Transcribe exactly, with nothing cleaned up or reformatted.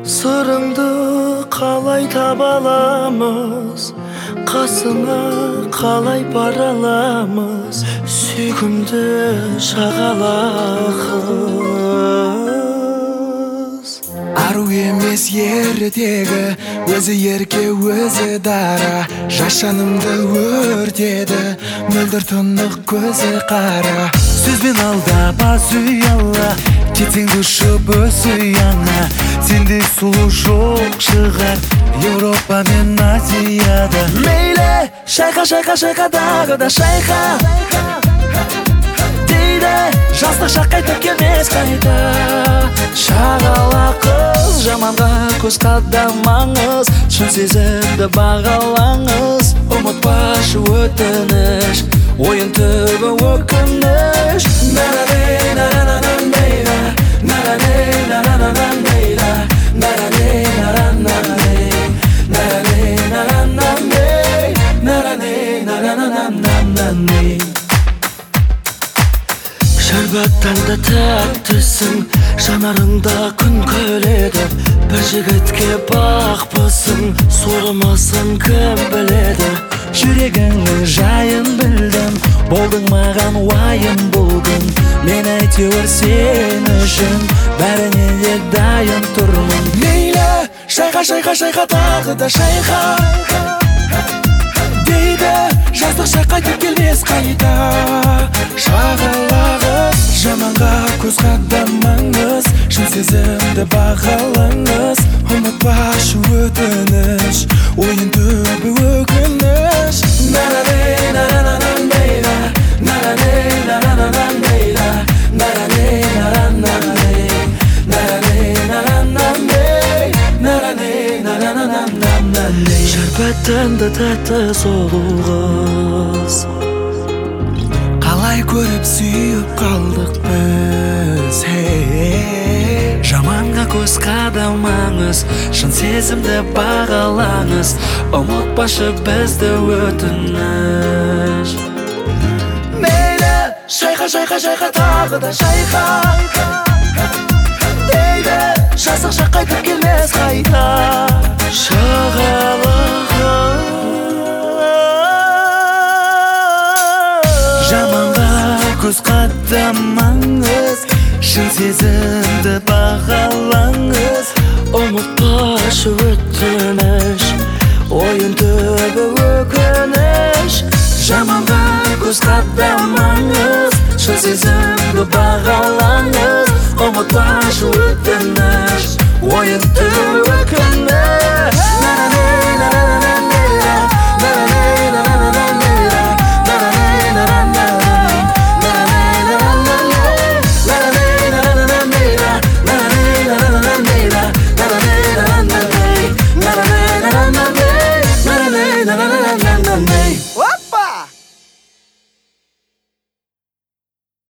Sırыңды қалай таба аламыз, қасыңа қалай бара аламыз, сүйкімді шағала қыз. Ару емес ертегі, өзі ерке өзі дара, жашанымды өртеді, мөлдір тұнық көзі қара. Сөзбен алдама сүйалла, кетсең ұшып өсүй аңа. Сендей сұлу жоқ шығар Европа мен Азияда. Мейлі, шайқа, шайқа, шайқа, дағы да шайқа дейді, жастық шақ қайтып келмес қайта. Шағала қыз, жаманға көз қадамаңыз, шын сезімді бағалаңыз. Ұмытпашы өтініш, ойын түбі өкініш. Шәрбаттан да тәттісің, жанарыңда күн күледі. Бір жігітке бақпысың, сорымасын кім біледі. Жүрегіңнің жайын білдім, болдың маған уайым бүгін. Мен әйтеуір сен үшін бәрінен де дайын тұрмын. Мейлі, шайқа, шайқа, шайқа, тағы да шайқа дейді, жастық шақ қайтып келмес қайта. Шағалағыз, жаманға көз қадамаңыз, шын сезімді бағалаңыз. Ұмытпашы өтініш, ойын түбі өкініш. Шәрбаттан да тәтті сұлу қыз, Қалай көріп сүйіп қалдық біз, хей. Жаманға көз қадамаңыз, шын сезімді бағалаңыз. Ұмытпашы бізді өтініш. мейлі, шайқа, шайқа, шайқа, тағы да шайқа дейді, жастық шақ қайтып келмес қайта. Шағала Көз қадамаңыз, шын сезімді бағалаңыз. Ұмытпашы өтініш, ойын түбі өкініш. Жаманға көз қадамаңыз, шын сезімді